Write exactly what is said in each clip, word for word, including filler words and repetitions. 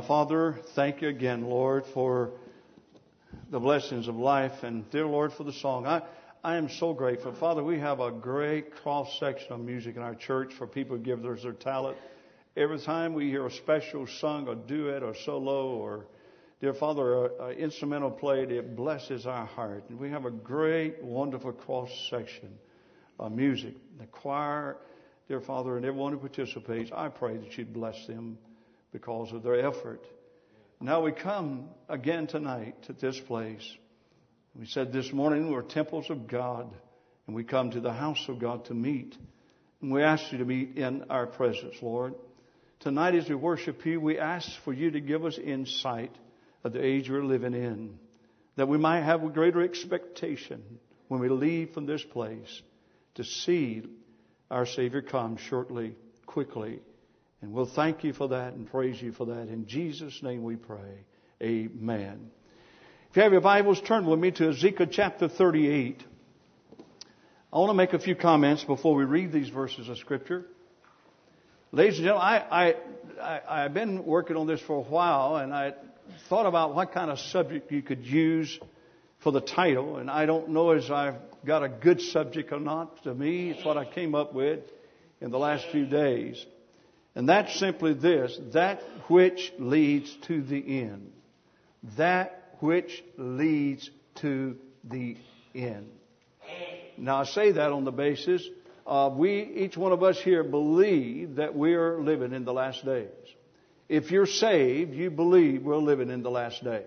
Father, thank you again, Lord, for the blessings of life. And dear Lord, for the song. I, I am so grateful. Father, we have a great cross-section of music in our church for people who give their, their talent. Every time we hear a special song, a duet, or solo, or, dear Father, an instrumental played, it blesses our heart. And we have a great, wonderful cross-section of music. The choir, dear Father, and everyone who participates, I pray that you'd bless them because of their effort. Now we come again tonight to this place. We said this morning we're temples of God, and we come to the house of God to meet. And we ask you to meet in our presence, Lord. Tonight as we worship you, we ask for you to give us insight of the age we're living in, that we might have a greater expectation when we leave from this place to see our Savior come shortly, quickly. And we'll thank you for that and praise you for that. In Jesus' name we pray. Amen. If you have your Bibles, turn with me to Ezekiel chapter thirty-eight. I want to make a few comments before we read these verses of Scripture. Ladies and gentlemen, I, I, I, I've been working on this for a while, and I thought about what kind of subject you could use for the title. And I don't know as I've got a good subject or not. To me, it's what I came up with in the last few days. And that's simply this: that which leads to the end. That which leads to the end. Now, I say that on the basis of we, each one of us here, believe that we're living in the last days. If you're saved, you believe we're living in the last days.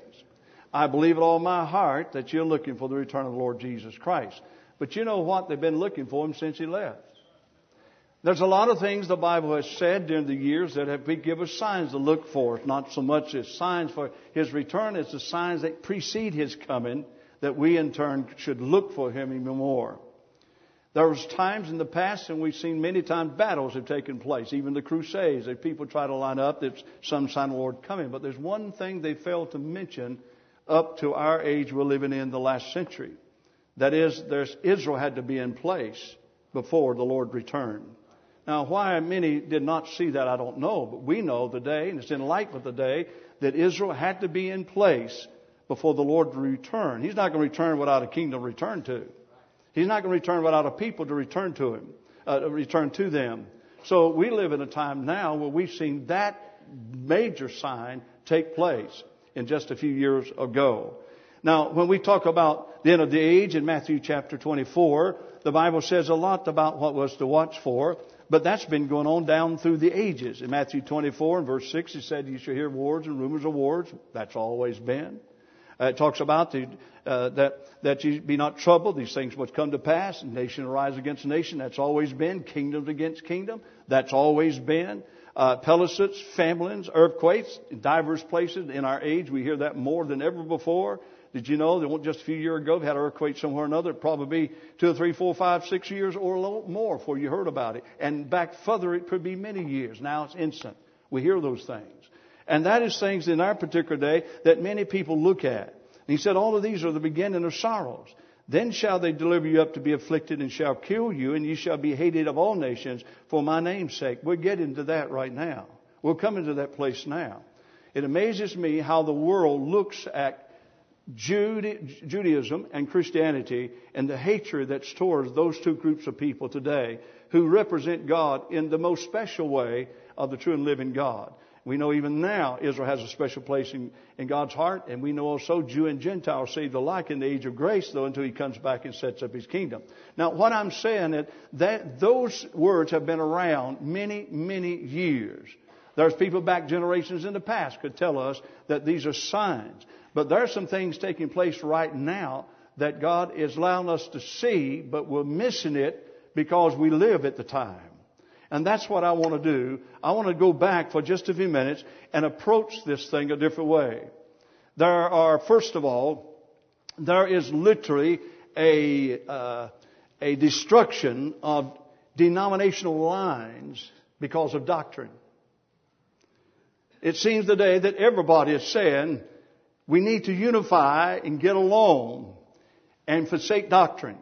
I believe with all my heart that you're looking for the return of the Lord Jesus Christ. But you know what? They've been looking for Him since He left. There's a lot of things the Bible has said during the years that have given us signs to look for. It's not so much as signs for His return as the signs that precede His coming that we in turn should look for Him even more. There was times in the past, and we've seen many times battles have taken place, even the Crusades, that people try to line up that some sign of the Lord coming. But there's one thing they failed to mention up to our age we're living in, the last century. That is, there's Israel had to be in place before the Lord returned. Now, why many did not see that, I don't know. But we know today, and it's in light of the day, that Israel had to be in place before the Lord would return. He's not going to return without a kingdom to return to. He's not going to return without a people to return to Him, uh, to return to them. So we live in a time now where we've seen that major sign take place in just a few years ago. Now, when we talk about the end of the age in Matthew chapter twenty-four, the Bible says a lot about what was to watch for. But that's been going on down through the ages. In Matthew twenty-four and verse six, He said, you shall hear wars and rumors of wars. That's always been. Uh, it talks about the, uh, that, that you be not troubled. These things must come to pass. Nation arise against nation. That's always been. Kingdoms against kingdom. That's always been. Uh, pestilence, famines, earthquakes in diverse places. In our age, we hear that more than ever before. Did you know that just a few years ago, they had an earthquake somewhere or another? It'd probably be two or three, four, five, six years or a little more before you heard about it. And back further, it could be many years. Now it's instant. We hear those things. And that is things in our particular day that many people look at. And He said, all of these are the beginning of sorrows. Then shall they deliver you up to be afflicted and shall kill you, and you shall be hated of all nations for my name's sake. We're getting to that right now. We're coming to that place now. It amazes me how the world looks at Judaism and Christianity and the hatred that's towards those two groups of people today who represent God in the most special way of the true and living God. We know even now Israel has a special place in, in God's heart, and we know also Jew and Gentile saved alike in the age of grace, though, until He comes back and sets up His kingdom. Now, what I'm saying is that those words have been around many, many years. There's people back generations in the past could tell us that these are signs. But there are some things taking place right now that God is allowing us to see, but we're missing it because we live at the time. And that's what I want to do. I want to go back for just a few minutes and approach this thing a different way. There are, first of all, there is literally a, uh, a destruction of denominational lines because of doctrine. It seems today that everybody is saying, we need to unify and get along and forsake doctrine.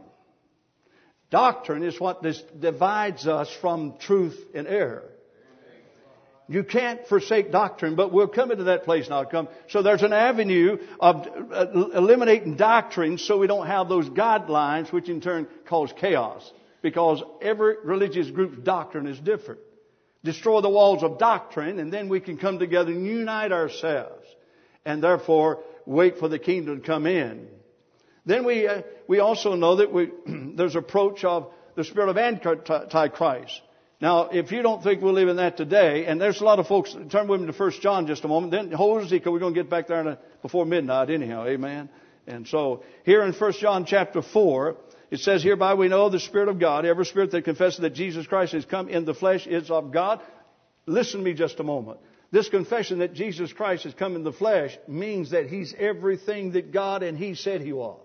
Doctrine is what this divides us from truth and error. You can't forsake doctrine, but we'll come into that place now. Come. So there's an avenue of eliminating doctrine so we don't have those guidelines, which in turn cause chaos. Because every religious group's doctrine is different. Destroy the walls of doctrine, and then we can come together and unite ourselves. And therefore, wait for the kingdom to come in. Then we uh, we also know that we there's approach of the spirit of Antichrist. Now, if you don't think we'll live in that today, and there's a lot of folks, turn with me to First John just a moment, then hold Ezekiel, we're going to get back there in a, before midnight anyhow, amen? And so, here in First John chapter four, it says, hereby we know the Spirit of God, every spirit that confesses that Jesus Christ has come in the flesh is of God. Listen to me just a moment. This confession that Jesus Christ has come in the flesh means that He's everything that God and He said He was.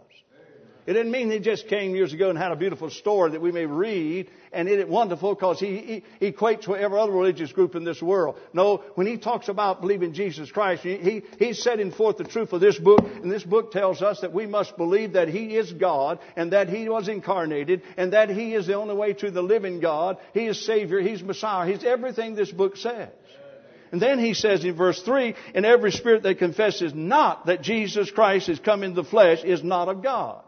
It didn't mean He just came years ago and had a beautiful story that we may read and it is wonderful because he, he, he equates with every other religious group in this world. No, when He talks about believing Jesus Christ, he, he, He's setting forth the truth of this book. And this book tells us that we must believe that He is God and that He was incarnated and that He is the only way to the living God. He is Savior. He's Messiah. He's everything this book says. And then he says in verse three, and every spirit that confesses not that Jesus Christ has come in the flesh is not of God.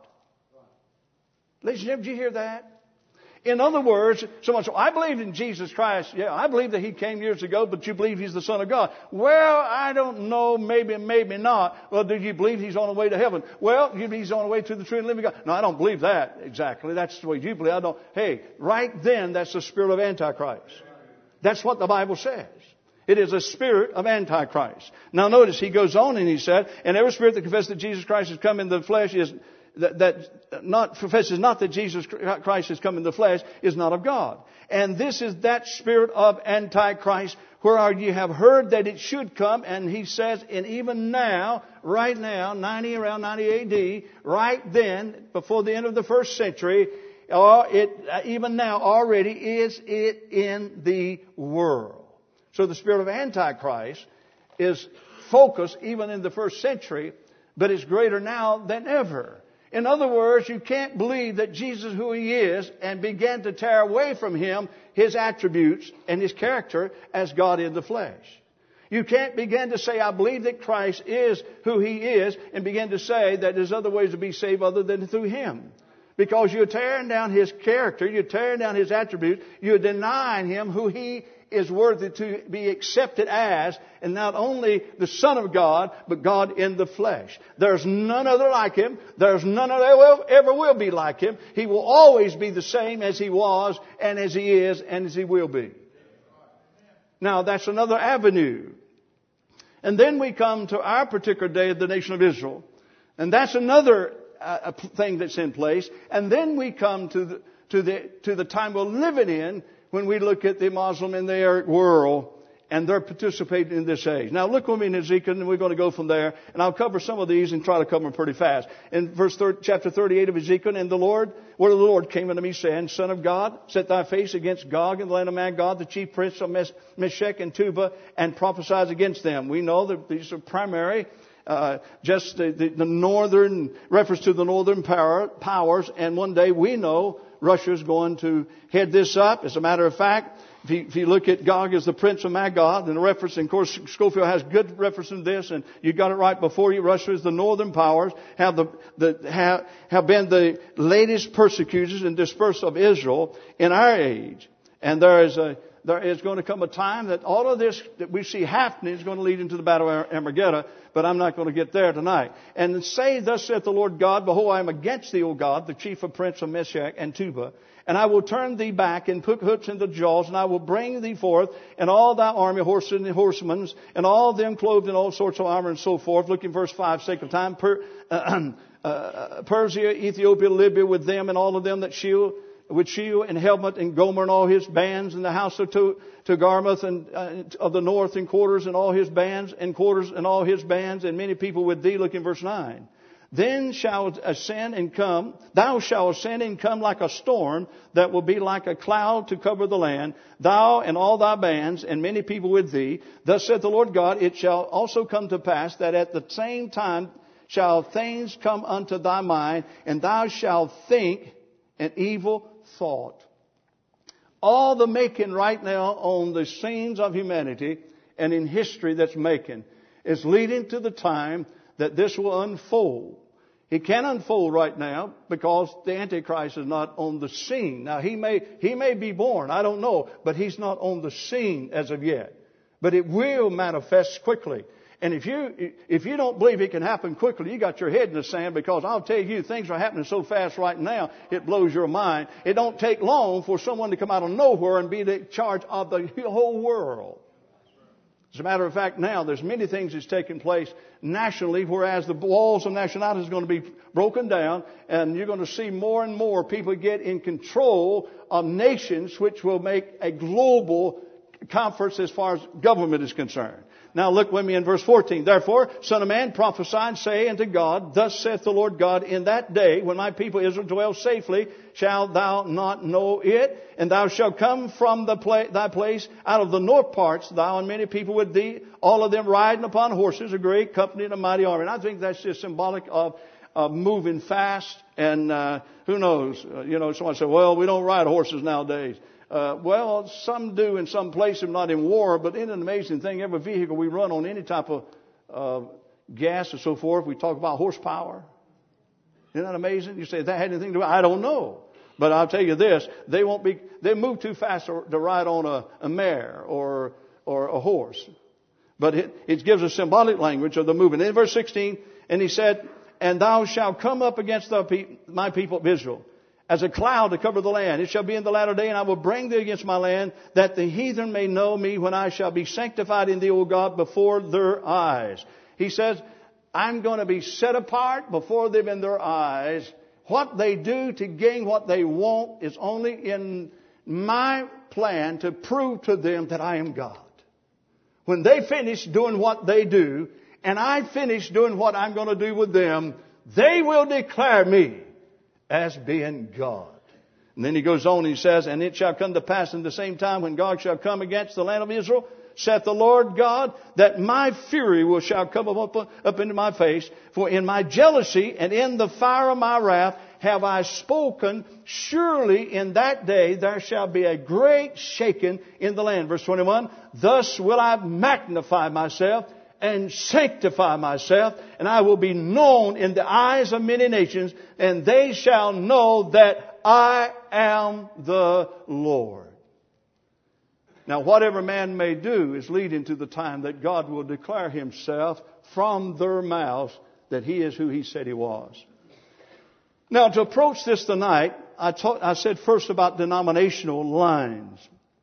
Ladies and gentlemen, did you hear that? In other words, someone said, I believe in Jesus Christ. Yeah, I believe that He came years ago, but you believe He's the Son of God. Well, I don't know, maybe, maybe not. Well, do you believe He's on the way to heaven? Well, you believe He's on the way to the true and living God. No, I don't believe that exactly. That's the way you believe. I don't. Hey, right then, that's the spirit of Antichrist. That's what the Bible says. It is a spirit of Antichrist. Now notice, he goes on and he said, and every spirit that confesses that Jesus Christ has come in the flesh is, that, that not professes not that Jesus Christ has come in the flesh is not of God. And this is that spirit of Antichrist where you have heard that it should come. And he says, and even now, right now, ninety around ninety A D, right then, before the end of the first century, or it even now already is it in the world. So the spirit of Antichrist is focused even in the first century, but it's greater now than ever. In other words, you can't believe that Jesus, who He is, and begin to tear away from Him His attributes and His character as God in the flesh. You can't begin to say, I believe that Christ is who He is, and begin to say that there's other ways to be saved other than through Him. Because you're tearing down His character, you're tearing down His attributes, you're denying Him who He is worthy to be accepted as, and not only the Son of God, but God in the flesh. There's none other like Him. There's none other ever will be like Him. He will always be the same as He was, and as He is, and as He will be. Now, that's another avenue. And then we come to our particular day of the nation of Israel. And that's another uh, thing that's in place. And then we come to the, to the, to the time we're living in, when we look at the Muslim and the Arab world, and they're participating in this age. Now look with me in Ezekiel, and we're going to go from there. And I'll cover some of these and try to cover them pretty fast. In verse thirty, chapter thirty-eight of Ezekiel, and the Lord, word of the Lord came unto me, saying, Son of God, set thy face against Gog and the land of Magog, the chief prince of Meshech and Tubal, and prophesize against them. We know that these are primary, uh, just the, the, the northern, reference to the northern power, powers, and one day we know Russia's going to head this up. As a matter of fact, if you, if you look at Gog as the prince of Magog, and the reference, and of course, Schofield has good reference in this, and you got it right before you. Russia is the northern powers, have the, the have, have been the latest persecutors and dispersed of Israel in our age. And there is a there is going to come a time that all of this that we see happening is going to lead into the battle of Armageddon, but I'm not going to get there tonight. And say, thus saith the Lord God, behold, I am against thee, O God, the chief of prince of Meshech and Tubal, and I will turn thee back and put hooks in the jaws, and I will bring thee forth, and all thy army, horses and horsemen, and all them clothed in all sorts of armor and so forth. Look in verse five, sake of time. Per, uh, uh, Persia, Ethiopia, Libya with them, and all of them that shield, with Sheol and Helmet and Gomer and all his bands, and the house of Togarmah and uh, of the north and quarters and all his bands, and quarters and all his bands, and many people with thee. Look in verse nine. Then shall ascend and come, thou shalt ascend and come like a storm that will be like a cloud to cover the land, thou and all thy bands, and many people with thee. Thus saith the Lord God, it shall also come to pass that at the same time shall things come unto thy mind, and thou shalt think an evil thought. All the making right now on the scenes of humanity and in history that's making is leading to the time that this will unfold. It can unfold right now because the Antichrist is not on the scene. Now, he may, he may be born, I don't know, but he's not on the scene as of yet. But it will manifest quickly. And if you, if you don't believe it can happen quickly, you got your head in the sand, because I'll tell you, things are happening so fast right now, it blows your mind. It don't take long for someone to come out of nowhere and be in charge of the whole world. As a matter of fact, now there's many things that's taking place nationally, whereas the walls of nationality is going to be broken down, and you're going to see more and more people get in control of nations, which will make a global conference as far as government is concerned. Now look with me in verse fourteen. Therefore, Son of Man, prophesy and say unto God, Thus saith the Lord God, In that day, when my people Israel dwell safely, shalt thou not know it, and thou shalt come from the pla- thy place out of the north parts, thou and many people with thee, all of them riding upon horses, a great company and a mighty army. And I think that's just symbolic of, of moving fast, and uh, who knows? Uh, you know, someone said, well, we don't ride horses nowadays. Uh, well, some do in some places, not in war, but isn't it an amazing thing? Every vehicle we run on, any type of uh, gas and so forth, we talk about horsepower. Isn't that amazing? You say, that had anything to do with it? I don't know. But I'll tell you this, they won't be, they move too fast to, to ride on a, a mare or, or a horse. But it, it gives a symbolic language of the movement. In verse sixteen, and he said, And thou shalt come up against the pe- my people of Israel, as a cloud to cover the land. It shall be in the latter day, and I will bring thee against my land, that the heathen may know me when I shall be sanctified in thee, O God, before their eyes. He says, I'm going to be set apart before them in their eyes. What they do to gain what they want is only in my plan to prove to them that I am God. When they finish doing what they do, and I finish doing what I'm going to do with them, they will declare me as being God. And then he goes on, he says, And it shall come to pass in the same time when God shall come against the land of Israel, saith the Lord God, that my fury will shall come up, up into my face. For in my jealousy and in the fire of my wrath have I spoken. Surely in that day there shall be a great shaking in the land. Verse twenty-one, Thus will I magnify myself and sanctify myself, and I will be known in the eyes of many nations, and they shall know that I am the Lord. Now, whatever man may do is leading to the time that God will declare Himself from their mouths that He is who He said He was. Now, to approach this tonight, I, taught, I said first about denominational lines.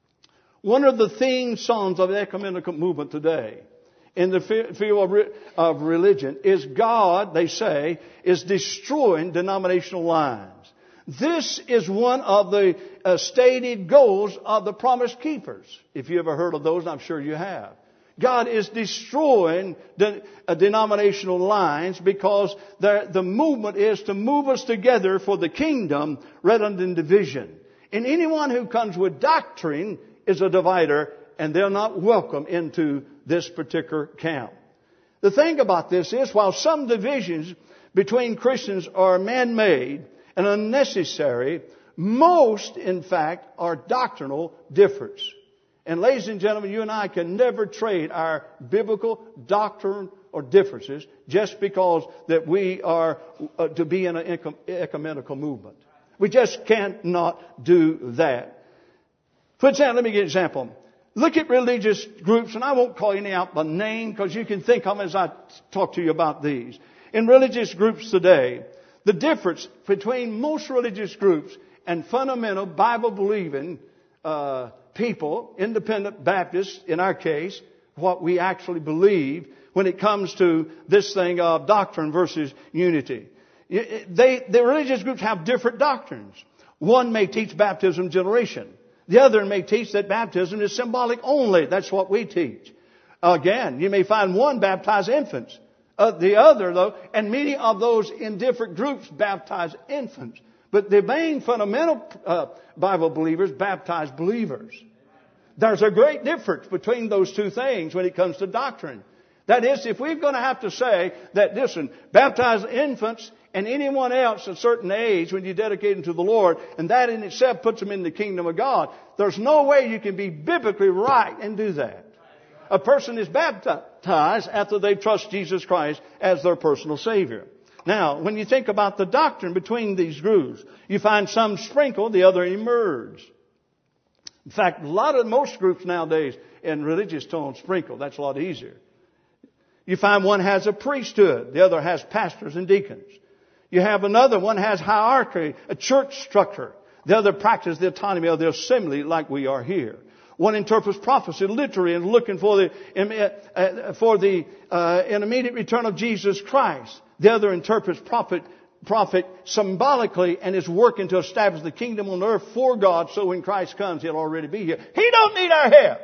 One of the theme songs of the ecumenical movement today in the field of religion is God, they say, is destroying denominational lines. This is one of the uh, stated goals of the Promise Keepers. If you ever heard of those, I'm sure you have. God is destroying de- uh, denominational lines because the movement is to move us together for the kingdom rather than division. And anyone who comes with doctrine is a divider, and they're not welcome into this particular camp. The thing about this is, while some divisions between Christians are man-made and unnecessary, most, in fact, are doctrinal difference. And ladies and gentlemen, you and I can never trade our biblical doctrine or differences just because that we are uh, to be in an ecumenical movement. We just cannot do that. For example, let me give you an example. Look at religious groups, and I won't call any out by name because you can think of them as I talk to you about these. In religious groups today, the difference between most religious groups and fundamental Bible-believing uh, people, independent Baptists in our case, what we actually believe when it comes to this thing of doctrine versus unity. They, the religious groups have different doctrines. One may teach baptism generation. The other may teach that baptism is symbolic only. That's what we teach. Again, you may find one baptize infants. Uh, the other, though, and many of those in different groups baptize infants. But the main fundamental uh, Bible believers baptize believers. There's a great difference between those two things when it comes to doctrine. That is, if we're going to have to say that, listen, baptize infants and anyone else at a certain age when you dedicate them to the Lord, and that in itself puts them in the kingdom of God, there's no way you can be biblically right and do that. A person is baptized after they trust Jesus Christ as their personal Savior. Now, when you think about the doctrine between these groups, you find some sprinkle, the other emerge. In fact, a lot of most groups nowadays in religious tone sprinkle. That's a lot easier. You find one has a priesthood, the other has pastors and deacons. You have another one has hierarchy, a church structure. The other practices the autonomy of the assembly like we are here. One interprets prophecy literally and looking for the uh, for the uh, an immediate return of Jesus Christ. The other interprets prophet prophet symbolically and is working to establish the kingdom on earth for God, so when Christ comes, He'll already be here. He don't need our help.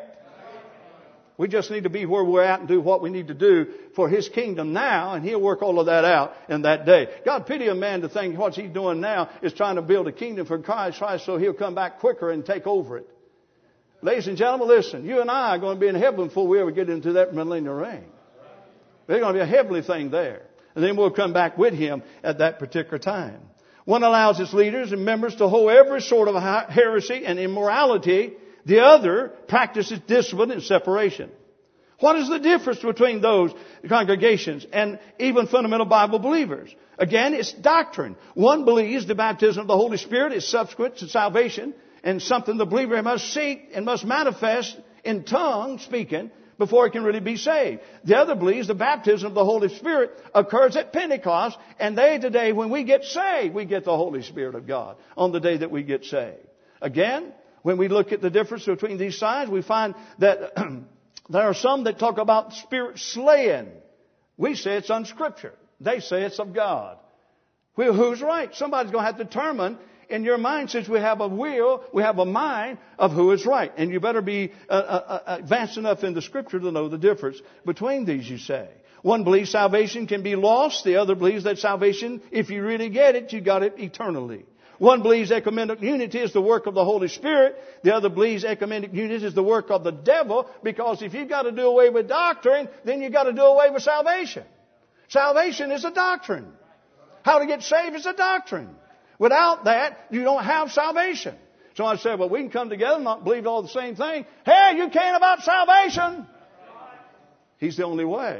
We just need to be where we're at and do what we need to do for His kingdom now, and He'll work all of that out in that day. God pity a man to think what he's doing now is trying to build a kingdom for Christ, Christ so He'll come back quicker and take over it. Ladies and gentlemen, listen, you and I are going to be in heaven before we ever get into that millennial reign. There's going to be a heavenly thing there. And then we'll come back with Him at that particular time. One allows its leaders and members to hold every sort of heresy and immorality. The other practices discipline and separation. What is the difference between those congregations and even fundamental Bible believers? Again, it's doctrine. One believes the baptism of the Holy Spirit is subsequent to salvation and something the believer must seek and must manifest in tongue speaking before he can really be saved. The other believes the baptism of the Holy Spirit occurs at Pentecost, and they today, when we get saved, we get the Holy Spirit of God on the day that we get saved. Again, when we look at the difference between these sides, we find that there are some that talk about spirit slaying. We say it's unscripture. They say it's of God. Well, who's right? Somebody's going to have to determine in your mind, since we have a will, we have a mind of who is right. And you better be uh, uh, advanced enough in the Scripture to know the difference between these, you say. One believes salvation can be lost. The other believes that salvation, if you really get it, you got it eternally. One believes ecumenical unity is the work of the Holy Spirit. The other believes ecumenical unity is the work of the devil, because if you've got to do away with doctrine, then you've got to do away with salvation. Salvation is a doctrine. How to get saved is a doctrine. Without that, you don't have salvation. So I said, well, we can come together and not believe all the same thing. Hey, you can't about salvation. He's the only way.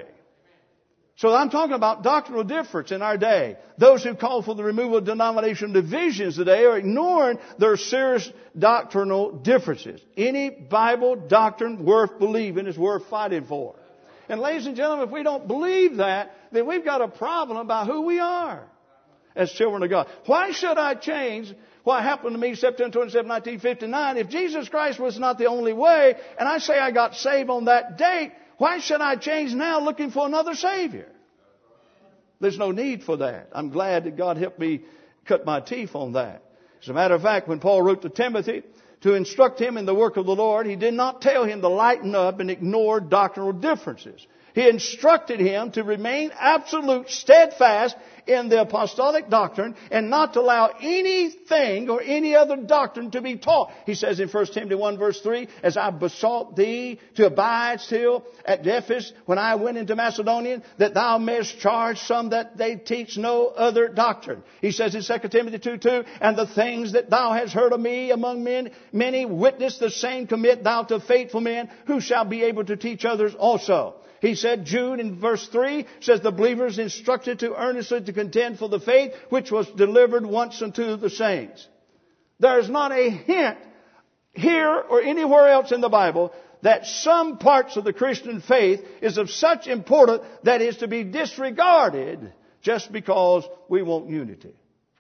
So I'm talking about doctrinal difference in our day. Those who call for the removal of denominational divisions today are ignoring their serious doctrinal differences. Any Bible doctrine worth believing is worth fighting for. And ladies and gentlemen, if we don't believe that, then we've got a problem about who we are as children of God. Why should I change what happened to me September twenty-seventh, nineteen fifty-nine? If Jesus Christ was not the only way, and I say I got saved on that date, why should I change now looking for another Savior? There's no need for that. I'm glad that God helped me cut my teeth on that. As a matter of fact, when Paul wrote to Timothy to instruct him in the work of the Lord, he did not tell him to lighten up and ignore doctrinal differences. He instructed him to remain absolute, steadfast in the apostolic doctrine and not to allow anything or any other doctrine to be taught. He says in First Timothy one verse three, as I besought thee to abide still at Ephesus when I went into Macedonia, that thou mayest charge some that they teach no other doctrine. He says in Second Timothy two two, and the things that thou hast heard of me among men, many witness the same commit thou to faithful men who shall be able to teach others also. He said, Jude in verse three says, the believers instructed to earnestly to contend for the faith which was delivered once unto the saints. There is not a hint here or anywhere else in the Bible that some parts of the Christian faith is of such importance that is to be disregarded just because we want unity.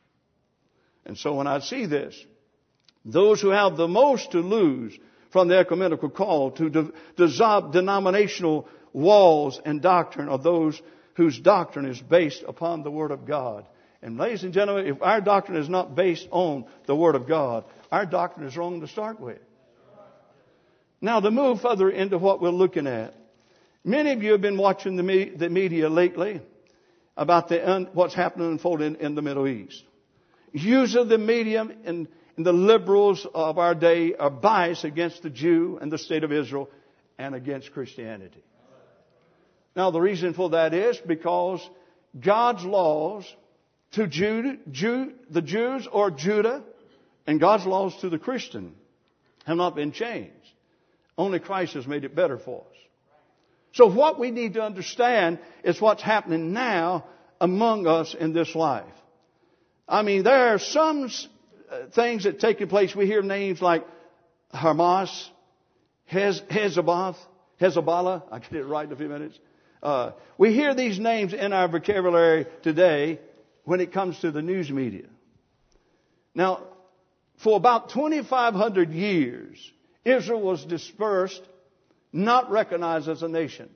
And so when I see this, those who have the most to lose from the ecumenical call to de- dissolve denominational walls and doctrine of those whose doctrine is based upon the Word of God. And ladies and gentlemen, if our doctrine is not based on the Word of God, our doctrine is wrong to start with. Now, to move further into what we're looking at, many of you have been watching the, me- the media lately about the un- what's happening unfolding in the Middle East. Usually the media and, and the liberals of our day are biased against the Jew and the state of Israel and against Christianity. Now, the reason for that is because God's laws to Jude, Jude, the Jews or Judah and God's laws to the Christian have not been changed. Only Christ has made it better for us. So what we need to understand is what's happening now among us in this life. I mean, there are some things that take place. We hear names like Hamas, Hez, Hezbollah, Hezbollah. I'll get it right in a few minutes. Uh, we hear these names in our vocabulary today when it comes to the news media. Now, for about twenty-five hundred years, Israel was dispersed, not recognized as a nation.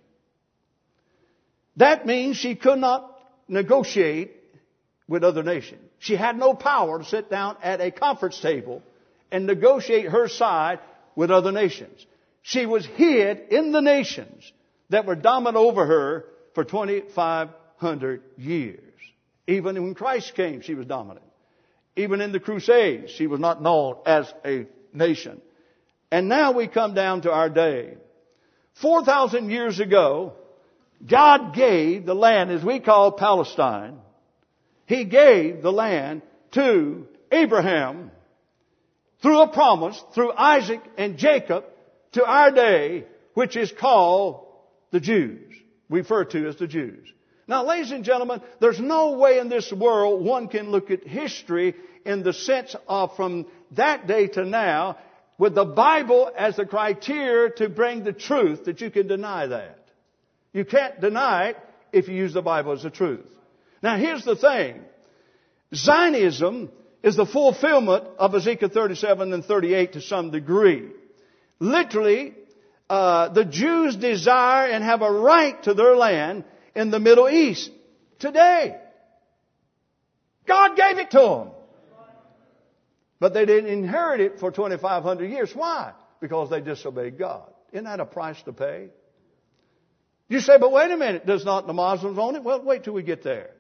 That means she could not negotiate with other nations. She had no power to sit down at a conference table and negotiate her side with other nations. She was hid in the nations that were dominant over her for twenty-five hundred years. Even when Christ came, she was dominant. Even in the Crusades, she was not known as a nation. And now we come down to our day. four thousand years ago, God gave the land, as we call Palestine, He gave the land to Abraham through a promise, through Isaac and Jacob, to our day, which is called the Jews. We refer to as the Jews. Now, ladies and gentlemen, there's no way in this world one can look at history in the sense of from that day to now with the Bible as the criteria to bring the truth that you can deny that. You can't deny it if you use the Bible as the truth. Now, here's the thing. Zionism is the fulfillment of Ezekiel thirty-seven and thirty-eight to some degree. Literally, uh, the Jews desire and have a right to their land in the Middle East today. God gave it to them. But they didn't inherit it for twenty-five hundred years. Why? Because they disobeyed God. Isn't that a price to pay? You say, but wait a minute, does not the Muslims own it? Well, wait till we get there.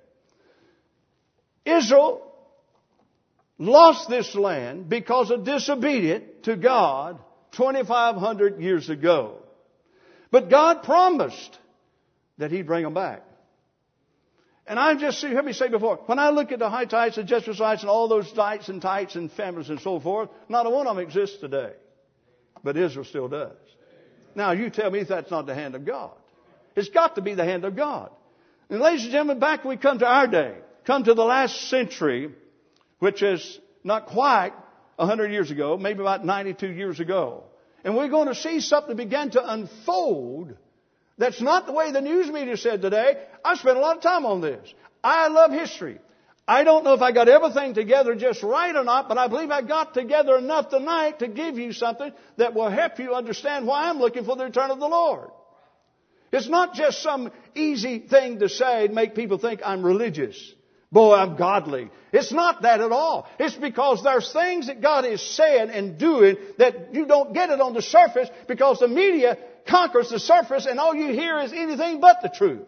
Israel lost this land because of disobedience to God twenty-five hundred years ago. But God promised that He'd bring them back. And I just heard me say before, when I look at the Hittites, the Jebusites, and all those Dites and Tites and families and so forth, not a one of them exists today. But Israel still does. Now, you tell me if that's not the hand of God. It's got to be the hand of God. And ladies and gentlemen, back when we come to our day, come to the last century, which is not quite one hundred years ago, maybe about ninety-two years ago. And we're going to see something begin to unfold that's not the way the news media said today. I spent a lot of time on this. I love history. I don't know if I got everything together just right or not, but I believe I got together enough tonight to give you something that will help you understand why I'm looking for the return of the Lord. It's not just some easy thing to say and make people think I'm religious. Boy, I'm godly. It's not that at all. It's because there's things that God is saying and doing that you don't get it on the surface because the media conquers the surface and all you hear is anything but the truth.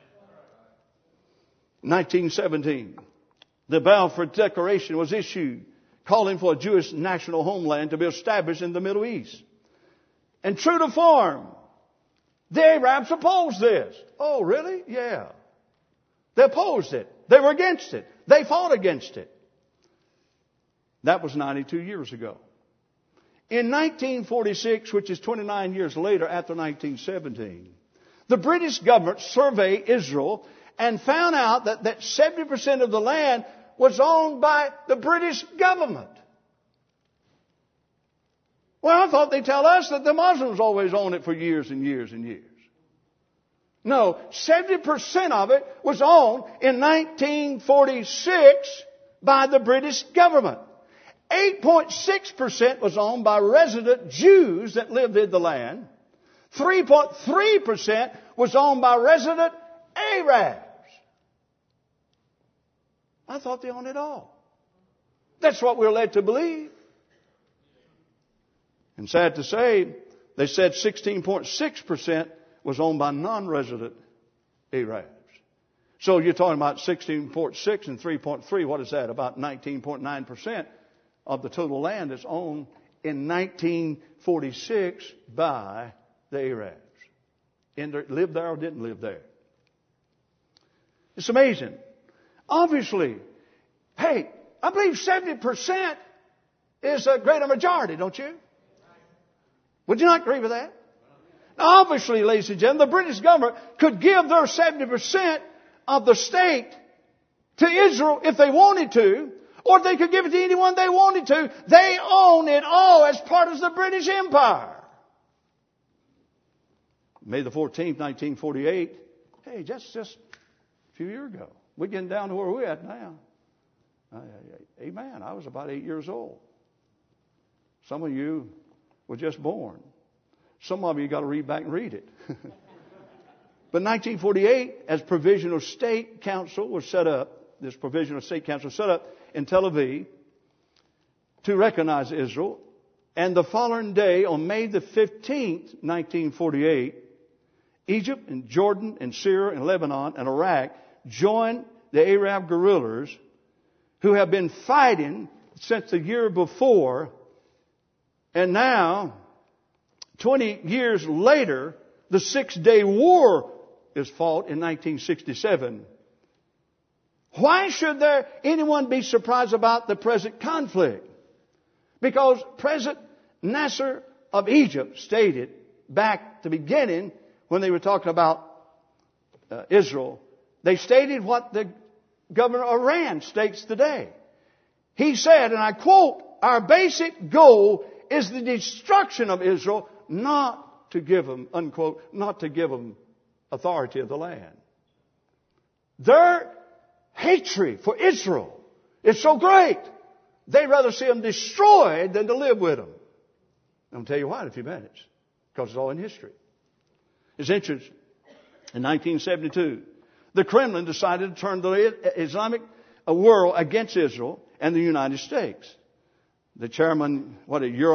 nineteen seventeen, the Balfour Declaration was issued calling for a Jewish national homeland to be established in the Middle East. And true to form, the Arabs opposed this. Oh, really? Yeah. They opposed it. They were against it. They fought against it. That was ninety-two years ago. In nineteen forty-six, which is twenty-nine years later after nineteen seventeen, the British government surveyed Israel and found out that, that seventy percent of the land was owned by the British government. Well, I thought they'd tell us that the Muslims always owned it for years and years and years. No, seventy percent of it was owned in nineteen forty-six by the British government. eight point six percent was owned by resident Jews that lived in the land. three point three percent was owned by resident Arabs. I thought they owned it all. That's what we're led to believe. And sad to say, they said sixteen point six percent was owned by non-resident Arabs. So you're talking about sixteen point six and three point three. What is that? About nineteen point nine percent of the total land is owned in nineteen forty-six by the Arabs. in there, lived there or didn't live there. It's amazing. Obviously, hey, I believe seventy percent is a greater majority, don't you? Would you not agree with that? Now, obviously, ladies and gentlemen, the British government could give their seventy percent of the state to Israel if they wanted to, or they could give it to anyone they wanted to. They own it all as part of the British Empire. May the fourteenth, nineteen forty-eight. Hey, that's just a few years ago. We're getting down to where we're at now. Amen. I was about eight years old. Some of you were just born. Some of you got to read back and read it. But nineteen forty-eight, as Provisional State Council was set up, this Provisional State Council was set up in Tel Aviv to recognize Israel. And the following day, on May the fifteenth, nineteen forty-eight, Egypt and Jordan and Syria and Lebanon and Iraq joined the Arab guerrillas who have been fighting since the year before. And now, twenty years later, the Six-Day War is fought in nineteen sixty-seven. Why should there anyone be surprised about the present conflict? Because President Nasser of Egypt stated back at the beginning when they were talking about uh, Israel, they stated what the governor of Iran states today. He said, and I quote, "Our basic goal is the destruction of Israel, not to give them," unquote, not to give them authority of the land. Their hatred for Israel is so great, they'd rather see them destroyed than to live with them. I'll tell you why in a few minutes, because it's all in history. It's interesting. In nineteen seventy-two, the Kremlin decided to turn the Islamic world against Israel and the United States. The chairman, what a Yuri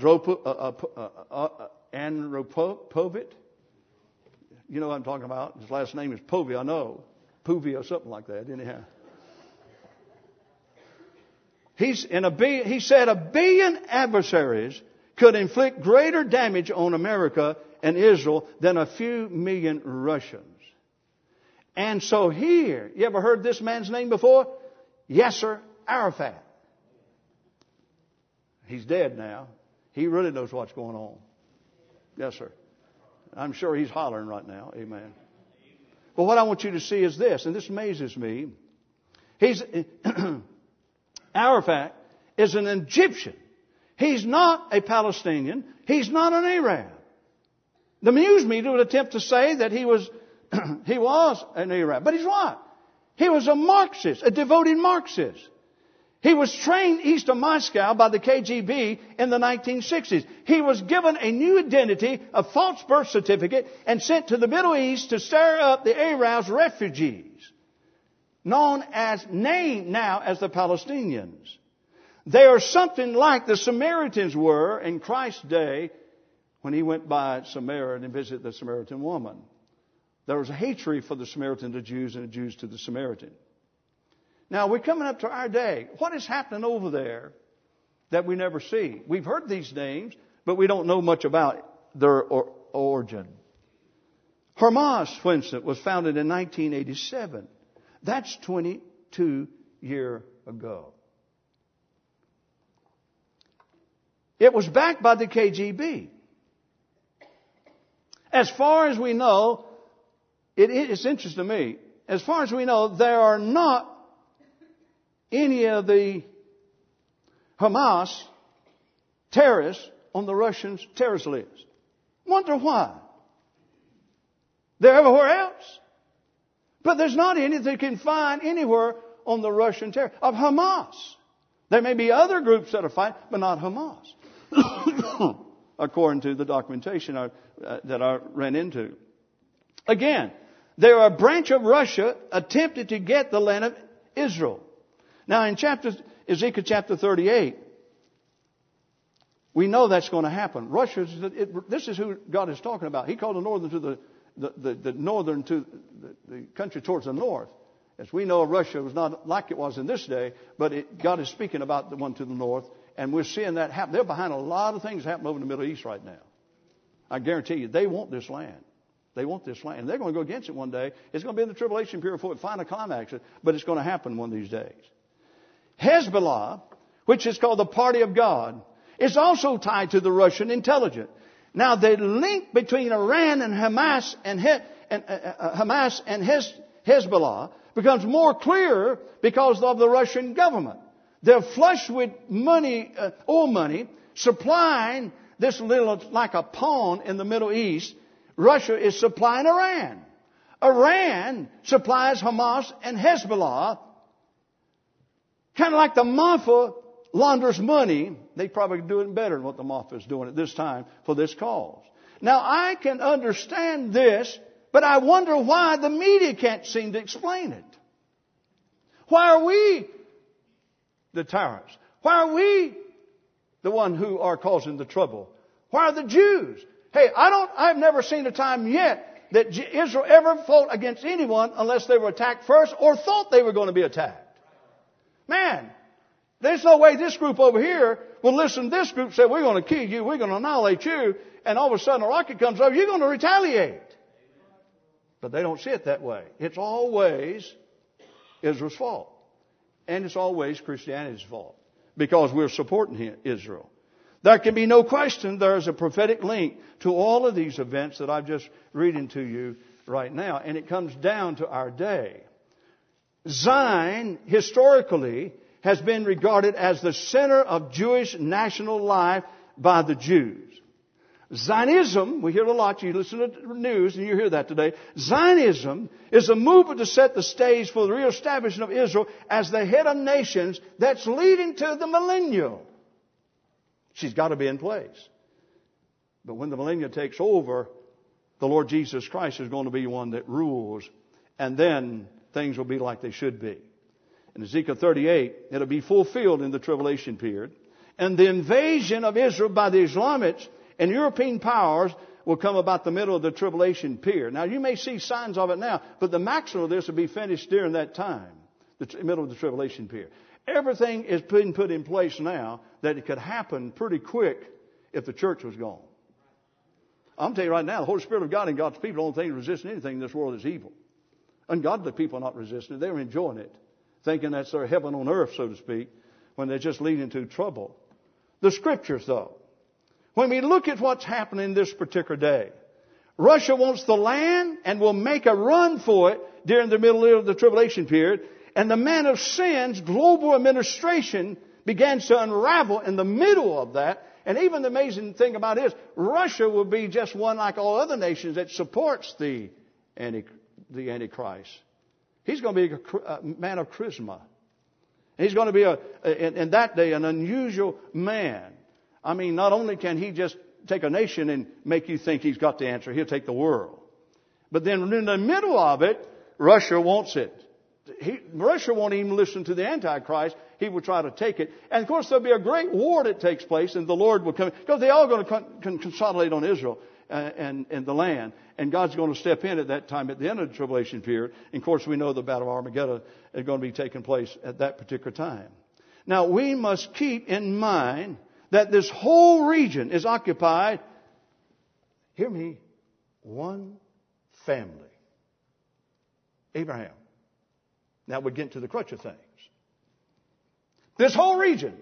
Andropovich, you know what I'm talking about. His last name is Povey, I know. Povey or something like that, anyhow. He's in a billion, he said a billion adversaries could inflict greater damage on America and Israel than a few million Russians. And so here, you ever heard this man's name before? Yasser Arafat. He's dead now. He really knows what's going on. Yes, sir. I'm sure he's hollering right now. Amen. But what I want you to see is this, and this amazes me. He's Arafat is an Egyptian. He's not a Palestinian. He's not an Arab. The news media would attempt to say that he was he was an Arab, but he's what? He was a Marxist, a devoted Marxist. He was trained east of Moscow by the K G B in the nineteen sixties. He was given a new identity, a false birth certificate, and sent to the Middle East to stir up the Arabs refugees, known as, named now as the Palestinians. They are something like the Samaritans were in Christ's day when he went by Samaria and visited the Samaritan woman. There was a hatred for the Samaritan to the Jews and the Jews to the Samaritan. Now, we're coming up to our day. What is happening over there that we never see? We've heard these names, but we don't know much about their or- origin. Hamas, for instance, was founded in nineteen eighty-seven. That's twenty-two years ago. It was backed by the K G B. As far as we know, it is interesting to me, as far as we know, there are not any of the Hamas terrorists on the Russians' terrorist list. Wonder why? They're everywhere else. But there's not any that you can find anywhere on the Russian terror of Hamas. There may be other groups that are fighting, but not Hamas. According to the documentation I, uh, that I ran into. Again, there are a branch of Russia attempted to get the land of Israel. Now in chapter, Ezekiel chapter thirty-eight, we know that's going to happen. Russia, it, this is who God is talking about. He called the northern to the, the, the, the northern to the, the country towards the north. As we know, Russia was not like it was in this day, but it, God is speaking about the one to the north. And we're seeing that happen. They're behind a lot of things happening over in the Middle East right now. I guarantee you, they want this land. They want this land. They're going to go against it one day. It's going to be in the tribulation period before it finally climaxes, but it's going to happen one of these days. Hezbollah, which is called the Party of God, is also tied to the Russian intelligence. Now, the link between Iran and Hamas and, He, and uh, uh, Hamas and Hez, Hezbollah becomes more clear because of the Russian government. They're flush with money, uh, oil money, supplying this little, like a pawn in the Middle East. Russia is supplying Iran. Iran supplies Hamas and Hezbollah. Kind of like the mafia launders money. They probably do it better than what the mafia is doing at this time for this cause. Now, I can understand this, but I wonder why the media can't seem to explain it. Why are we the tyrants? Why are we the one who are causing the trouble? Why are the Jews? Hey, I don't, I've never seen a time yet that Israel ever fought against anyone unless they were attacked first or thought they were going to be attacked. Man, there's no way this group over here will listen to this group say, we're going to kill you, we're going to annihilate you, and all of a sudden a rocket comes over, you're going to retaliate. But they don't see it that way. It's always Israel's fault. And it's always Christianity's fault because we're supporting Israel. There can be no question there is a prophetic link to all of these events that I'm just reading to you right now. And it comes down to our day. Zion, historically, has been regarded as the center of Jewish national life by the Jews. Zionism, we hear it a lot, you listen to the news and you hear that today. Zionism is a movement to set the stage for the reestablishment of Israel as the head of nations that's leading to the millennium. She's got to be in place. But when the millennium takes over, the Lord Jesus Christ is going to be one that rules. And then things will be like they should be. In Ezekiel thirty-eight, it'll be fulfilled in the tribulation period. And the invasion of Israel by the Islamists and European powers will come about the middle of the tribulation period. Now, you may see signs of it now, but the maximum of this will be finished during that time, the middle of the tribulation period. Everything is being put in place now that it could happen pretty quick if the church was gone. I'm telling you right now, the Holy Spirit of God and God's people, the only thing resisting anything in this world is evil. Ungodly people are not resisting it. They're enjoying it, thinking that's their heaven on earth, so to speak, when they're just leading to trouble. The Scriptures, though, when we look at what's happening this particular day, Russia wants the land and will make a run for it during the middle of the tribulation period. And the man of sin's global administration begins to unravel in the middle of that. And even the amazing thing about it is, Russia will be just one like all other nations that supports the, anti, the Antichrist. He's going to be a, a man of charisma. He's going to be, a, in, in that day, an unusual man. I mean, not only can he just take a nation and make you think he's got the answer, he'll take the world. But then in the middle of it, Russia wants it. He, Russia won't even listen to the Antichrist. He will try to take it. And of course, there'll be a great war that takes place, and the Lord will come. Because they're all going to con- con- consolidate on Israel uh, and, and the land. And God's going to step in at that time at the end of the tribulation period. And of course, we know the Battle of Armageddon is going to be taking place at that particular time. Now, we must keep in mind that this whole region is occupied, hear me, one family. Abraham. Now we get to the crutch of things. This whole region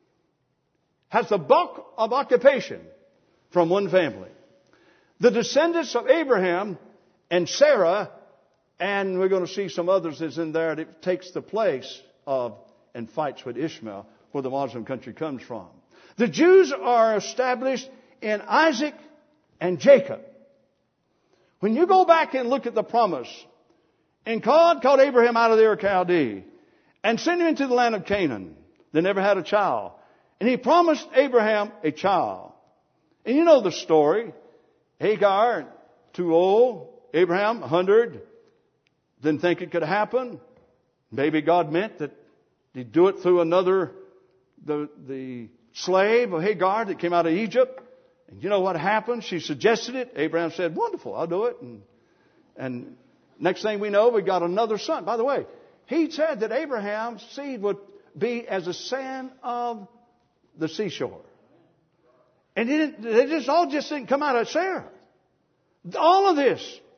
has the bulk of occupation from one family. The descendants of Abraham and Sarah, and we're going to see some others that's in there that takes the place of and fights with Ishmael, where the Muslim country comes from. The Jews are established in Isaac and Jacob. When you go back and look at the promise, and God called Abraham out of the Ur of Chaldee and sent him into the land of Canaan. They never had a child. And he promised Abraham a child. And you know the story. Hagar, too old. Abraham, one hundred. Didn't think it could happen. Maybe God meant that he'd do it through another, the, the slave of Hagar that came out of Egypt. And you know what happened? She suggested it. Abraham said, wonderful, I'll do it. And, and next thing we know, we got another son. By the way, he said that Abraham's seed would be as the sand of the seashore. And it, didn't, it just all just didn't come out of Sarah. All of this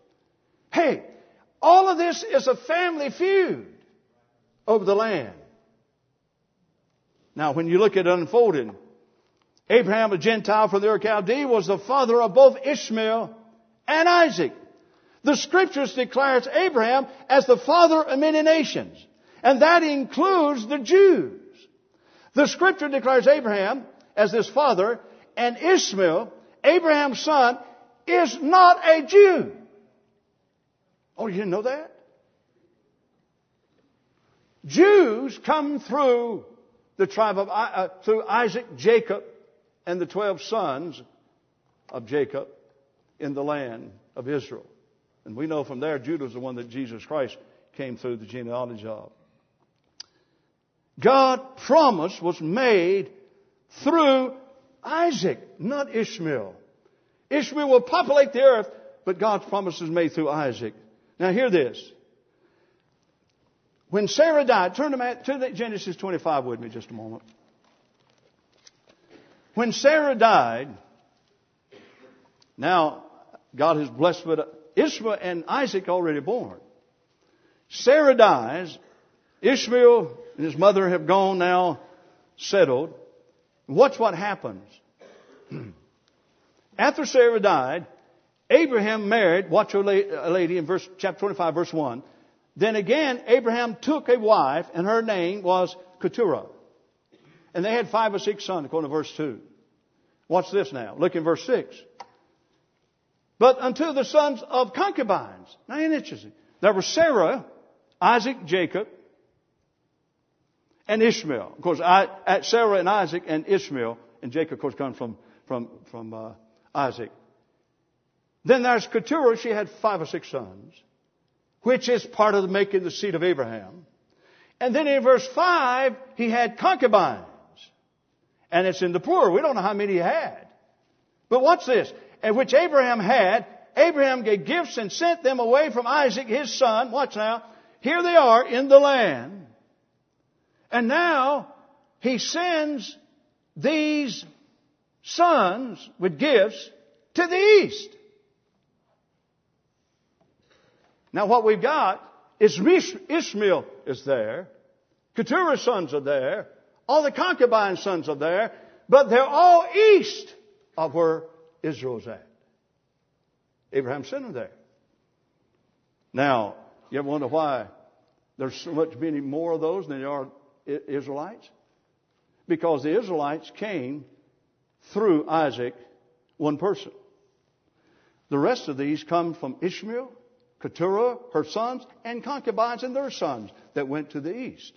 Hey, all of this is a family feud over the land. Now, when you look at it unfolded, Abraham, a Gentile from the Ur of Chaldee, was the father of both Ishmael and Isaac. The Scriptures declares Abraham as the father of many nations, and that includes the Jews. The Scripture declares Abraham as this father, and Ishmael, Abraham's son, is not a Jew. Oh, you didn't know that? Jews come through the tribe of uh, through Isaac, Jacob, and the twelve sons of Jacob in the land of Israel. And we know from there Judah is the one that Jesus Christ came through the genealogy of. God's promise was made through Isaac, not Ishmael. Ishmael will populate the earth, but God's promise is made through Isaac. Now hear this. When Sarah died, turn to, to Genesis twenty-five with me just a moment. When Sarah died, now God has blessed with Ishmael and Isaac already born. Sarah dies. Ishmael and his mother have gone now, settled. Watch what happens. After Sarah died, Abraham married, watch a lady in verse, chapter twenty-five, verse one. Then again, Abraham took a wife, and her name was Keturah. And they had five or six sons, according to verse two. Watch this now. Look in verse six. But unto the sons of concubines. Now, ain't it interesting? There were Sarah, Isaac, Jacob, and Ishmael. Of course, I, at Sarah and Isaac and Ishmael, and Jacob, of course, come from, from, from uh, Isaac. Then there's Keturah. She had five or six sons, which is part of the making the seed of Abraham. And then in verse five, he had concubines. And it's in the plural. We don't know how many he had. But watch this. And which Abraham had, Abraham gave gifts and sent them away from Isaac, his son. Watch now. Here they are in the land. And now he sends these sons with gifts to the east. Now what we've got is Ishmael is there. Keturah's sons are there. All the concubine sons are there. But they're all east of where Israel's at. Abraham sent them there. Now, you ever wonder why there's so much many more of those than there are Israelites? Because the Israelites came through Isaac, one person. The rest of these come from Ishmael, Keturah, her sons, and concubines and their sons that went to the east.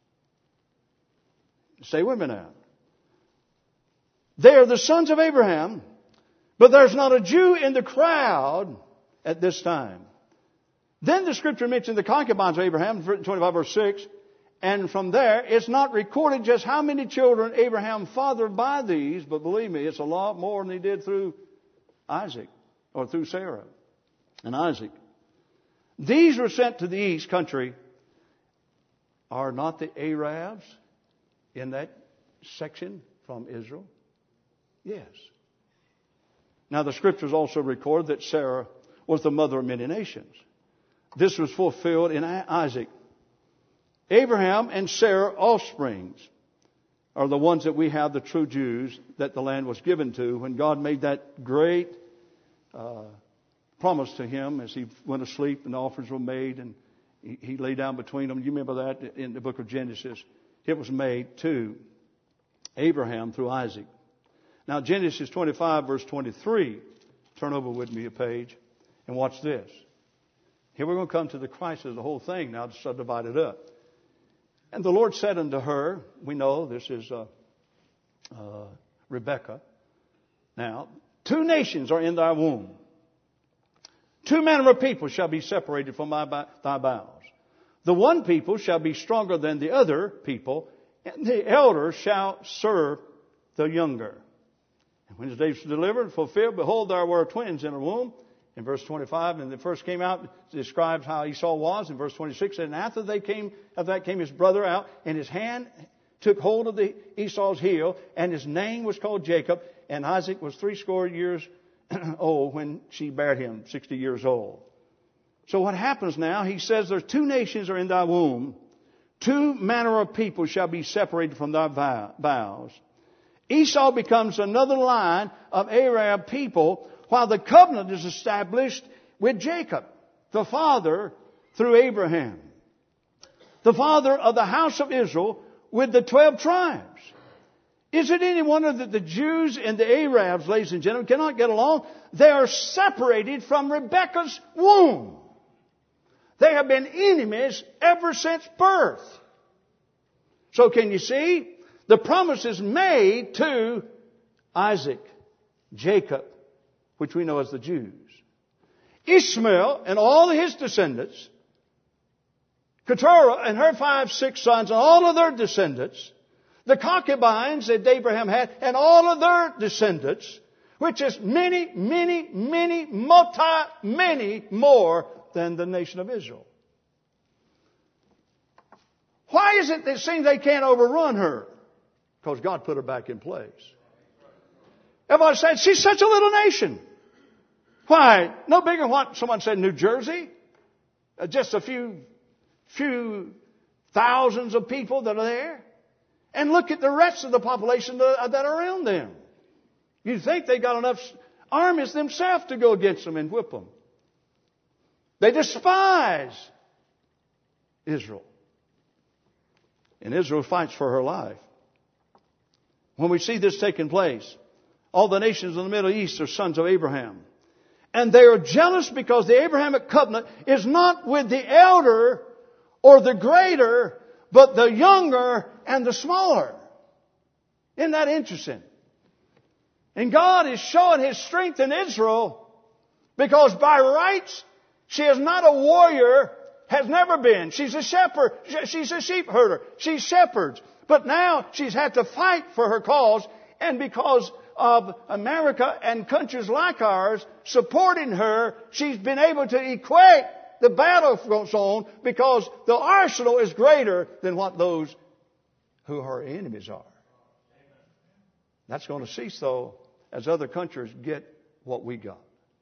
Stay with me now. They are the sons of Abraham, but there's not a Jew in the crowd at this time. Then the Scripture mentions the concubines of Abraham, twenty-five verse six, and from there it's not recorded just how many children Abraham fathered by these, but believe me, it's a lot more than he did through Isaac, or through Sarah and Isaac. These were sent to the east country. Are not the Arabs in that section from Israel? Yes. Now the Scriptures also record that Sarah was the mother of many nations. This was fulfilled in Isaac. Abraham and Sarah offsprings are the ones that we have, the true Jews, that the land was given to when God made that great uh, promise to him as he went asleep and the offerings were made and he, he lay down between them. You remember that in the book of Genesis. It was made to Abraham through Isaac. Now Genesis twenty-five verse twenty-three. Turn over with me a page and watch this. Here we're going to come to the crisis of the whole thing now to subdivide it up. And the Lord said unto her, we know this is uh, uh, Rebekah. Now, two nations are in thy womb. Two manner of people shall be separated from thy bowels. The one people shall be stronger than the other people, and the elder shall serve the younger. And when his days were delivered and fulfilled, behold, there were twins in her womb. In verse twenty-five, and the first came out, it describes how Esau was. In verse twenty-six, and after they came, after that came his brother out, and his hand took hold of the Esau's heel, and his name was called Jacob. And Isaac was threescore years old when she bare him, sixty years old. So what happens now? He says there's two nations are in thy womb. Two manner of people shall be separated from thy bowels. Esau becomes another line of Arab people, while the covenant is established with Jacob, the father through Abraham. The father of the house of Israel with the twelve tribes. Is it any wonder that the Jews and the Arabs, ladies and gentlemen, cannot get along? They are separated from Rebekah's womb. They have been enemies ever since birth. So can you see? The promise is made to Isaac, Jacob, which we know as the Jews. Ishmael and all his descendants, Keturah and her five, six sons and all of their descendants, the concubines that Abraham had and all of their descendants, which is many, many, many, multi, many more than the nation of Israel. Why is it that it seems they can't overrun her? Because God put her back in place. Everybody said, she's such a little nation. Why? No bigger than what someone said New Jersey. Uh, just a few, few thousands of people that are there. And look at the rest of the population that are around them. You'd think they got enough armies themselves to go against them and whip them. They despise Israel. And Israel fights for her life. When we see this taking place, all the nations in the Middle East are sons of Abraham. And they are jealous because the Abrahamic covenant is not with the elder or the greater, but the younger and the smaller. Isn't that interesting? And God is showing His strength in Israel because by rights, she is not a warrior, has never been. She's a shepherd. She's a sheep herder. She shepherds. But now she's had to fight for her cause, and because of America and countries like ours supporting her, she's been able to equate the battle zone because the arsenal is greater than what those who her enemies are. That's going to cease, though, as other countries get what we got.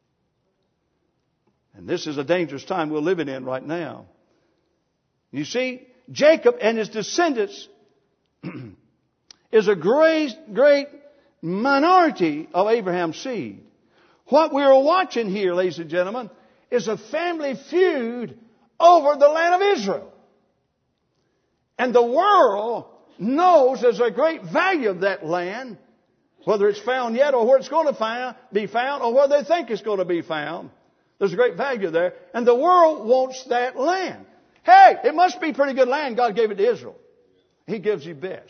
And this is a dangerous time we're living in right now. You see, Jacob and his descendants is a great, great minority of Abraham's seed. What we are watching here, ladies and gentlemen, is a family feud over the land of Israel. And the world knows there's a great value of that land, whether it's found yet or where it's going to find, be found or where they think it's going to be found. There's a great value there. And the world wants that land. Hey, it must be pretty good land. God gave it to Israel. He gives you best.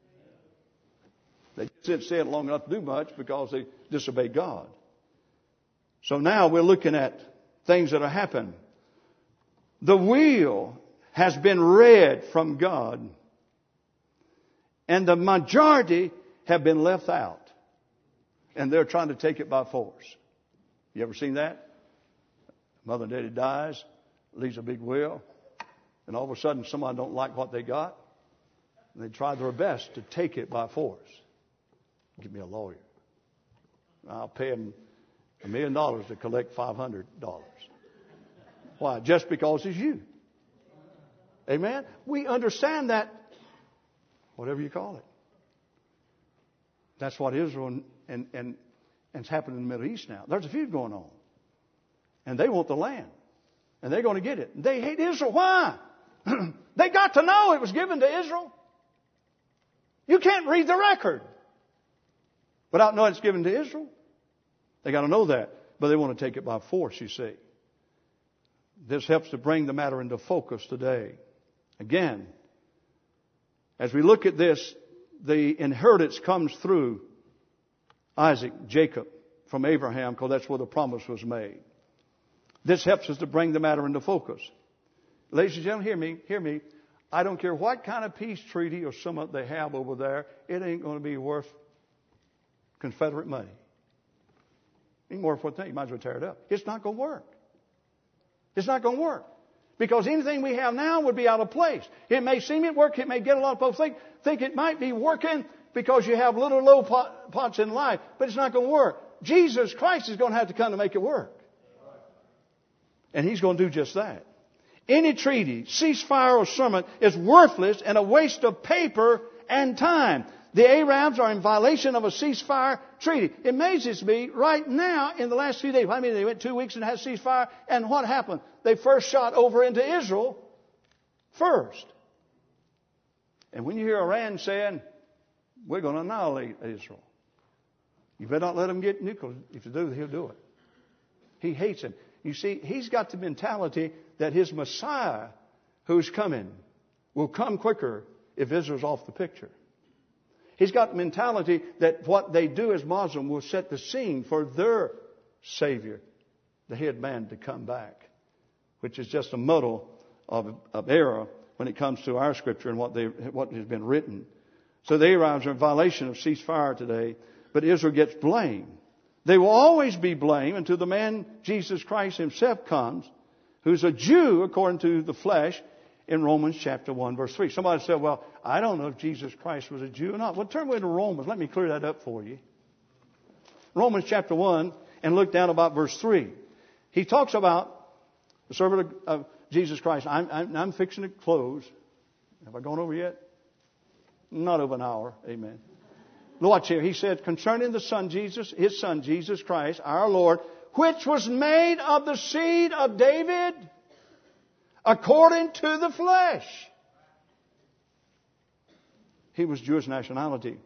They didn't stay it long enough to do much because they disobeyed God. So now we're looking at things that have happened. The wheel has been read from God, and the majority have been left out. And they're trying to take it by force. You ever seen that? Mother and daddy dies, leaves a big will, and all of a sudden somebody don't like what they got, and they try their best to take it by force. Give me a lawyer. I'll pay him a million dollars to collect five hundred dollars. Why? Just because it's you. Amen? We understand that, whatever you call it. That's what Israel and, and, and, and it's happening in the Middle East now. There's a feud going on. And they want the land. And they're going to get it. They hate Israel. Why? They got to know it was given to Israel. You can't read the record without knowing it's given to Israel. They got to know that. But they want to take it by force, you see. This helps to bring the matter into focus today. Again, as we look at this, the inheritance comes through Isaac, Jacob, from Abraham, because that's where the promise was made. This helps us to bring the matter into focus. Ladies and gentlemen, hear me, hear me. I don't care what kind of peace treaty or some they have over there, it ain't going to be worth Confederate money. It ain't worth what thing. You might as well tear it up. It's not going to work. It's not going to work. Because anything we have now would be out of place. It may seem it work. It may get a lot of folks think, think it might be working because you have little low pot, pots in life. But it's not going to work. Jesus Christ is going to have to come to make it work. And He's going to do just that. Any treaty, ceasefire, or sermon is worthless and a waste of paper and time. The Arabs are in violation of a ceasefire treaty. It amazes me right now in the last few days. I mean, they went two weeks and had a ceasefire. And what happened? They first shot over into Israel first. And when you hear Iran saying, we're going to annihilate Israel, you better not let them get nuclear. If you do, he'll do it. He hates him. You see, he's got the mentality that his Messiah, who's coming, will come quicker if Israel's off the picture. He's got the mentality that what they do as Muslim will set the scene for their Savior, the head man, to come back, which is just a muddle of, of error when it comes to our Scripture and what, they, what has been written. So the Arabs are in violation of ceasefire today, but Israel gets blamed. They will always be blamed until the man Jesus Christ Himself comes, who's a Jew according to the flesh, in Romans chapter one, verse three. Somebody said, well, I don't know if Jesus Christ was a Jew or not. Well, turn away to Romans. Let me clear that up for you. Romans chapter one, and look down about verse three. He talks about the servant of Jesus Christ. I'm, I'm, I'm fixing to close. Have I gone over yet? Not over an hour. Amen. Watch here. He said, concerning the Son Jesus, His Son Jesus Christ, our Lord, which was made of the seed of David, according to the flesh. He was Jewish nationality.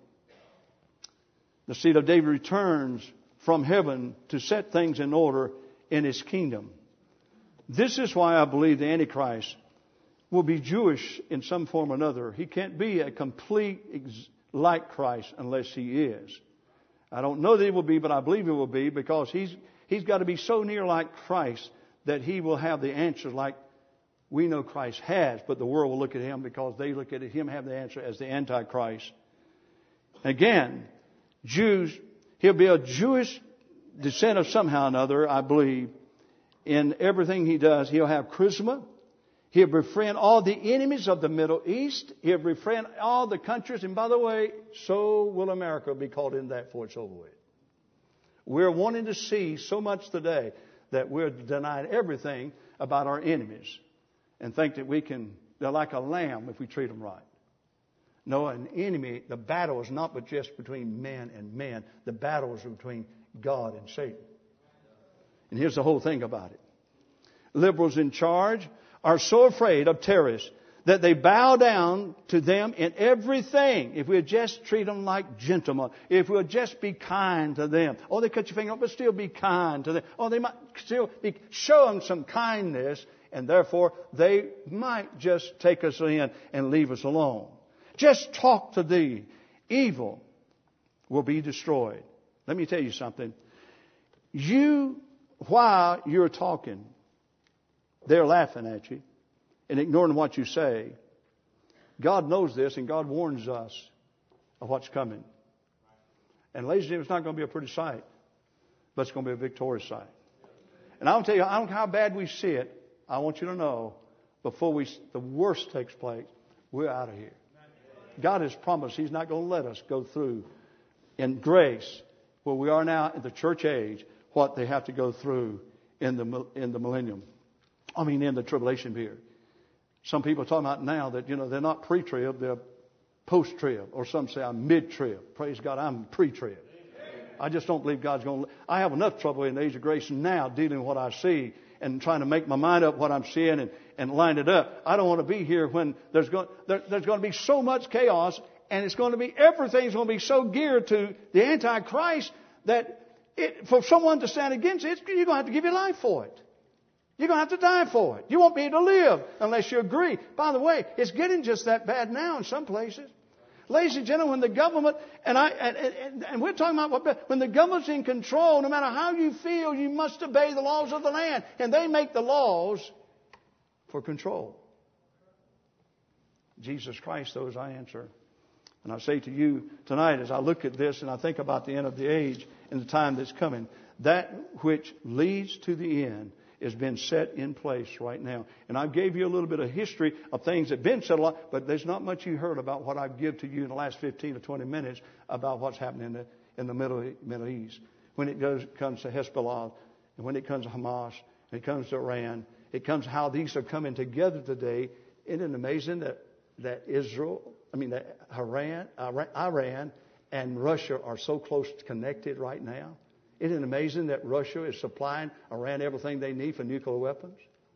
The seed of David returns from heaven to set things in order in His kingdom. This is why I believe the Antichrist will be Jewish in some form or another. He can't be a complete ex- like Christ unless he is. I don't know that he will be, but I believe he will be, because he's he's got to be so near like Christ that he will have the answers like we know Christ has, but the world will look at him because they look at him have the answer as the Antichrist. Again, Jews, he'll be a Jewish descendant somehow or another, I believe. In everything he does, he'll have charisma. He'll befriend all the enemies of the Middle East. He'll befriend all the countries. And by the way, so will America be called in that before it's over with. We're wanting to see so much today that we're denying everything about our enemies and think that we can, they're like a lamb if we treat them right. No, an enemy, the battle is not but just between man and man. The battle is between God and Satan. And here's the whole thing about it. Liberals in charge are so afraid of terrorists that they bow down to them in everything. If we'll just treat them like gentlemen, if we'll just be kind to them. Oh, they cut your finger off, but still be kind to them. Oh, they might still be, show them some kindness, and therefore they might just take us in and leave us alone. Just talk to thee. Evil will be destroyed. Let me tell you something. You, while you're talking, they're laughing at you and ignoring what you say. God knows this, and God warns us of what's coming. And ladies and gentlemen, it's not going to be a pretty sight, but it's going to be a victorious sight. And I'll tell you, I don't care how bad we see it, I want you to know, before we the worst takes place, we're out of here. God has promised He's not going to let us go through in grace, where we are now in the church age, what they have to go through in the in the millennium. I mean, in the tribulation period. Some people are talking about now that, you know, they're not pre-trib, they're post-trib. Or some say I'm mid-trib. Praise God, I'm pre-trib. I just don't believe God's going to... I have enough trouble in the age of grace now dealing with what I see and trying to make my mind up what I'm seeing and, and line it up. I don't want to be here when there's going, there, there's going to be so much chaos, and it's going to be, everything's going to be so geared to the Antichrist that it, for someone to stand against it, you're going to have to give your life for it. You're going to have to die for it. You won't be able to live unless you agree. By the way, it's getting just that bad now in some places. Ladies and gentlemen, when the government, and I, and, and, and we're talking about what, when the government's in control, no matter how you feel, you must obey the laws of the land. And they make the laws for control. Jesus Christ, though, is our answer. And I say to you tonight, as I look at this and I think about the end of the age and the time that's coming, that which leads to the end has been set in place right now. And I gave you a little bit of history of things that have been said a lot, but there's not much you heard about what I've given to you in the last fifteen or twenty minutes about what's happening in the, in the Middle, Middle East. When it goes, comes to Hezbollah, and when it comes to Hamas, It comes to Iran. It comes how these are coming together today. Isn't it amazing that, that Israel, I mean, that Iran, Iran and Russia are so close connected right now? Isn't it amazing that Russia is supplying Iran everything they need for nuclear weapons?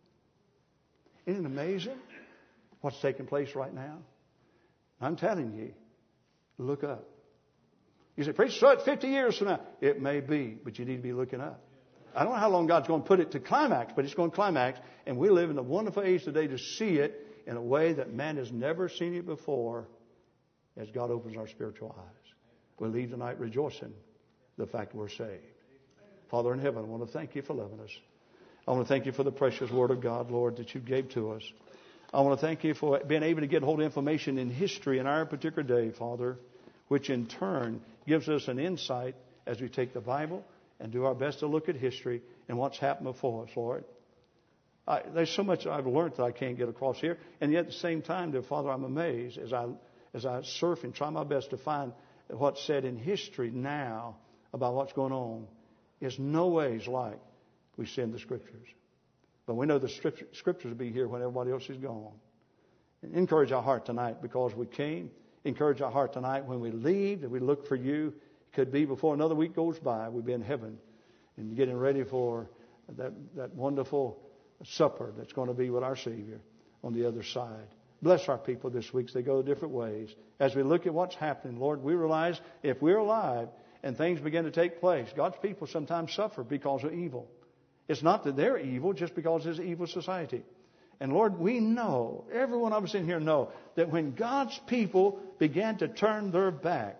Isn't it amazing what's taking place right now? I'm telling you, look up. You say, preacher, so it's fifty years from now. It may be, but you need to be looking up. I don't know how long God's going to put it to climax, but it's going to climax. And we live in a wonderful age today to see it in a way that man has never seen it before as God opens our spiritual eyes. We'll leave tonight rejoicing the fact we're saved. Father in heaven, I want to thank you for loving us. I want to thank you for the precious Word of God, Lord, that you gave to us. I want to thank you for being able to get hold of information in history in our particular day, Father, which in turn gives us an insight as we take the Bible and do our best to look at history and what's happened before us, Lord. I, there's so much I've learned that I can't get across here. And yet at the same time, dear Father, I'm amazed as I, as I surf and try my best to find what's said in history now about what's going on. Is no ways like we see in the Scriptures. But we know the Scripture, Scriptures will be here when everybody else is gone. And encourage our heart tonight because we came. Encourage our heart tonight when we leave, that we look for you. It could be before another week goes by, we'll be in heaven and getting ready for that, that wonderful supper that's going to be with our Savior on the other side. Bless our people this week as they go different ways. As we look at what's happening, Lord, we realize if we're alive and things begin to take place, God's people sometimes suffer because of evil. It's not that they're evil, just because it's an evil society. And Lord, we know, every one of us in here know, that when God's people began to turn their back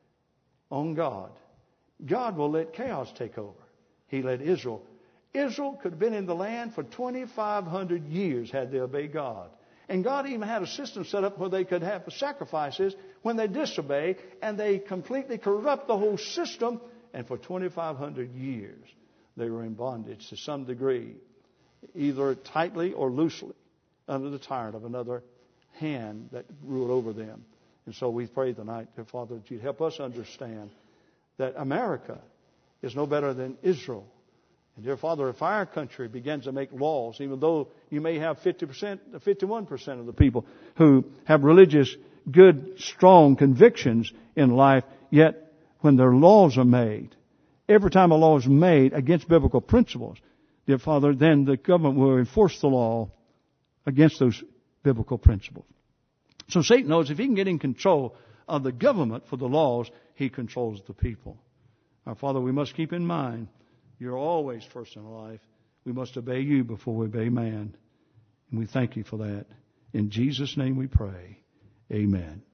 on God, God will let chaos take over. He let Israel. Israel could have been in the land for twenty-five hundred years had they obeyed God. And God even had a system set up where they could have sacrifices when they disobey, and they completely corrupt the whole system. And for twenty-five hundred years, they were in bondage to some degree, either tightly or loosely, under the tyrant of another hand that ruled over them. And so we pray tonight, dear Father, that you'd help us understand that America is no better than Israel. And dear Father, if our country begins to make laws, even though you may have fifty percent, fifty-one percent of the people who have religious, good, strong convictions in life, yet when their laws are made, every time a law is made against biblical principles, dear Father, then the government will enforce the law against those biblical principles. So Satan knows if he can get in control of the government for the laws, he controls the people. Our Father, we must keep in mind, you're always first in life. We must obey you before we obey man. And we thank you for that. In Jesus' name we pray. Amen.